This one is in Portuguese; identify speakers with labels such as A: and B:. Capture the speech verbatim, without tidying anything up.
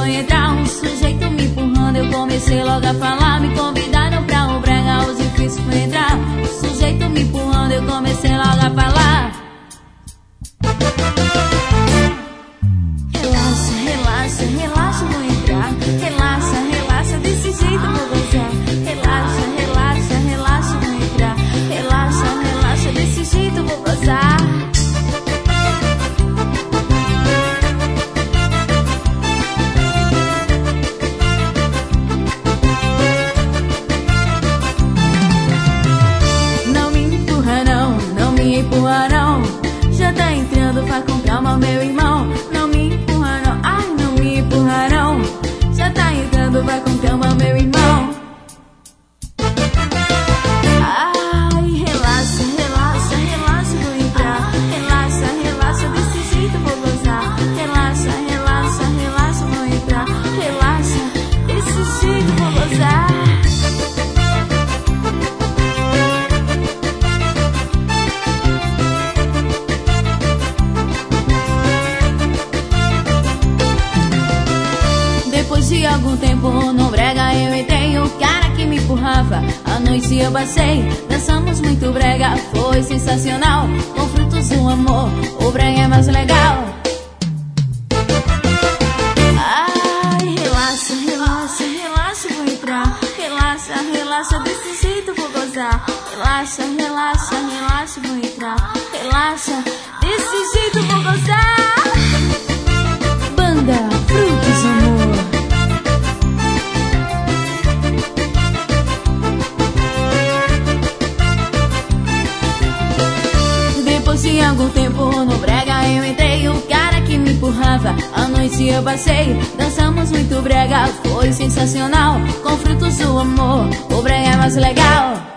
A: vou entrar. Um sujeito me empurrando, eu comecei logo a falar. Me convidaram pra o brega, o difícil foi entrar. Um sujeito me empurrando, eu comecei logo a falar. Relaxa, relaxa, relaxa, vou entrar. Relaxa, relaxa, desse jeito vou gozar. Relaxa, relaxa, relaxa, vou entrar. Relaxa, relaxa, desse jeito vou gozar. Não me empurra não, não me empurra não. Já tá entrando, vai com calma, meu irmão. Não me empurra não, ai, não me empurra não. Já tá entrando, vai com calma, meu irmão. Ai, relaxa, relaxa, relaxa, vou entrar. Relaxa, relaxa, desse jeito vou gozar. Relaxa, relaxa, relaxa, vou entrar. Relaxa, desse jeito vou gozar. Depois de algum tempo no brega eu entrei. O cara que me empurrava, à noite eu passei. Dançamos muito brega, foi sensacional. Com frutos do amor, o brega é mais legal. Ai, relaxa, relaxa, relaxa, vou entrar. Relaxa, relaxa, desse jeito vou gozar. Relaxa, relaxa, relaxa, vou entrar. Relaxa, desse jeito vou gozar. Banda Frutos do Amor. Depois de algum tempo no brega eu entrei. O cara que me empurrava, à noite eu passei. Dançamos muito brega, foi sensacional. Com frutos do amor, o brega é mais legal.